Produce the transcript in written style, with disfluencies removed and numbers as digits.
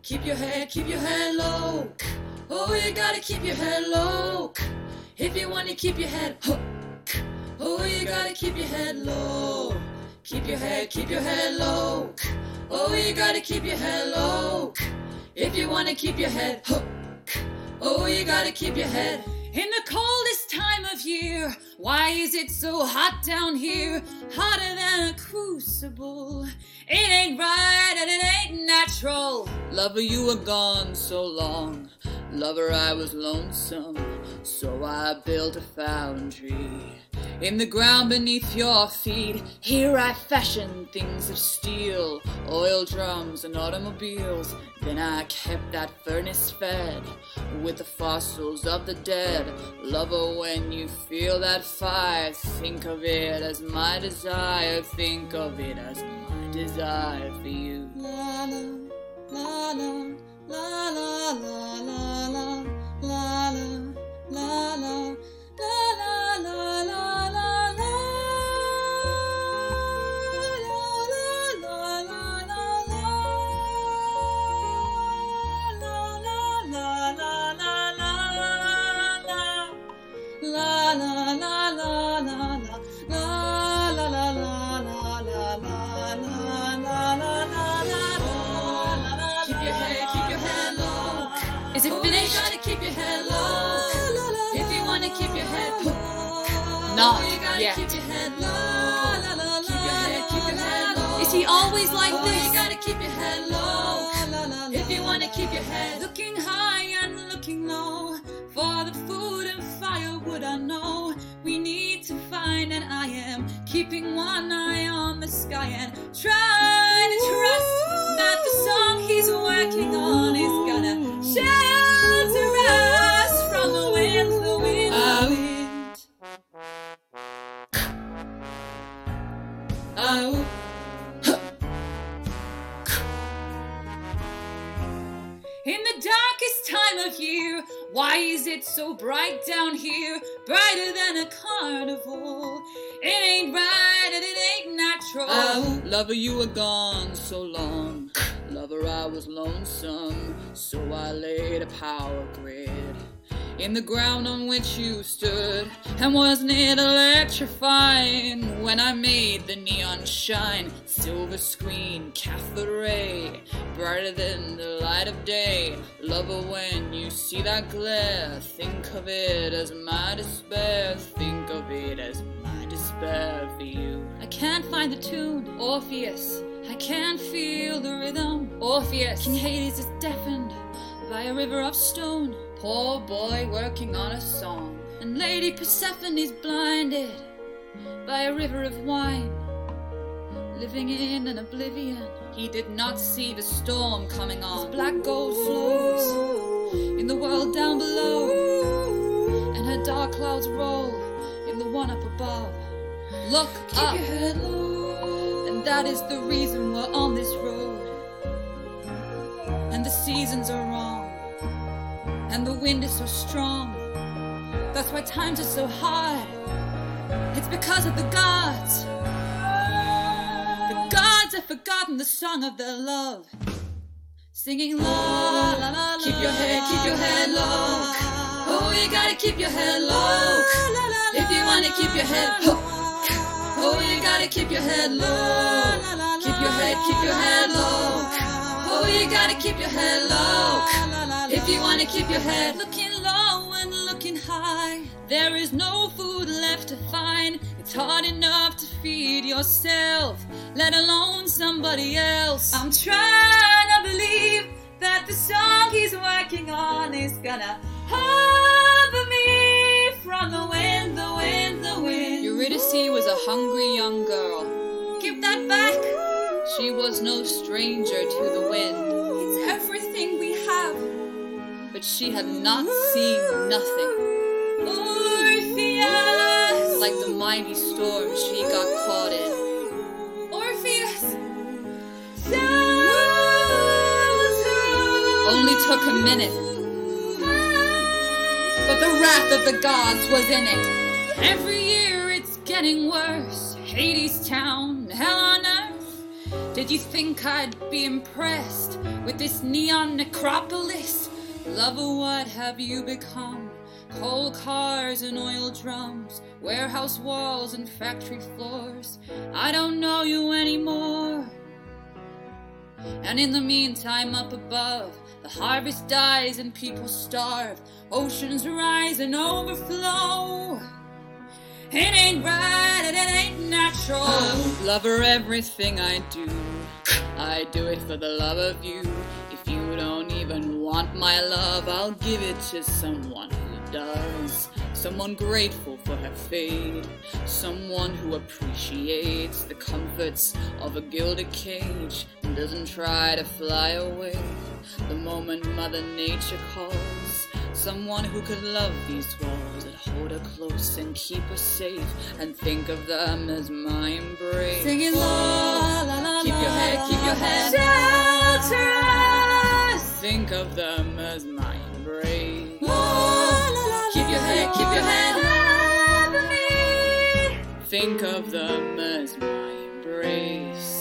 keep your head low. Oh, you gotta keep your head low. If you wanna keep your head up. Oh, you gotta keep your head low. Keep your head low. Oh, you gotta keep your head low. If you wanna keep your head up. Oh, you gotta keep your head. In the coldest time of year, why is it so hot down here? Hotter than a crucible. It ain't right and it ain't natural. Lover, you were gone so long. Lover, I was lonesome, so I built a foundry in the ground beneath your feet. Here I fashioned things of steel, oil drums and automobiles. Then I kept that furnace fed with the fossils of the dead. Lover, when you feel that fire, think of it as my desire. Think of it as my desire for you. La la, la la, la la la la la la la la la la la la la. Is it finished? You gotta keep your head low. If you wanna keep your head not yet. Keep your head low. Keep your head low. Is he always like this? You gotta keep your head low. If you wanna keep your head looking high and looking low. For the food and firewood I know we need to find, and I am keeping one eye on the sky and trying to trust that the song he's working on is gonna shelter us from the wind, the wind, the wind. Oh. In the darkest time of year, why is it so bright down here? Brighter than a carnival. It ain't right and it ain't natural. Oh, lover, you were gone so long. Lover, I was lonesome, so I laid a power grid in the ground on which you stood. And wasn't it electrifying when I made the neon shine? Silver screen, cathode ray, brighter than the light of day. Lover, when you see that glare, think of it as my despair. Think of it as my despair for you. I can't find the tune, Orpheus. I can't feel the rhythm, Orpheus. King Hades is deafened by a river of stone. Poor boy working on a song. And Lady Persephone is blinded by a river of wine. Living in an oblivion, he did not see the storm coming on. As black gold flows in the world down below, and her dark clouds roll in the one up above. Look Keep up, your head low. And that is the reason we're on this road. And the seasons are wrong, and the wind is so strong. That's why times are so hard. It's because of the gods. The gods have forgotten the song of their love, singing la la la la. Keep your head low. Oh, you gotta keep your head low. If you wanna keep your head low. Oh, you gotta keep your head low. Keep your head low. Oh, you gotta keep your head low. If you wanna keep your head looking low and looking high, there is no food left to find. It's hard enough to feed yourself, let alone somebody else. I'm trying to believe that the song he's working on is gonna harbor me from the wind, the wind, the wind. Eurydice was a hungry young girl. Give that back. She was no stranger to the wind. It's everything we have. But she had not seen nothing. Orpheus! Like the mighty storm she got caught in. Orpheus! Only took a minute. But the wrath of the gods was in it. Every year it's getting worse. Hades town, hell on earth. Did you think I'd be impressed with this neon necropolis? Lover, what have you become? Coal cars and oil drums, warehouse walls and factory floors. I don't know you anymore. And in the meantime, up above, the harvest dies and people starve. Oceans rise and overflow. It ain't right and it ain't natural. Lover, everything I do it for the love of you. If you don't even want my love, I'll give it to someone who does. Someone grateful for her fate. Someone who appreciates the comforts of a gilded cage and doesn't try to fly away the moment Mother Nature calls. Someone who could love these walls and hold her close and keep her safe and think of them as my embrace. Singing la la la, keep your head, shelter us. Think of them as my embrace. La la la, keep your head, love me. Think of them as my embrace.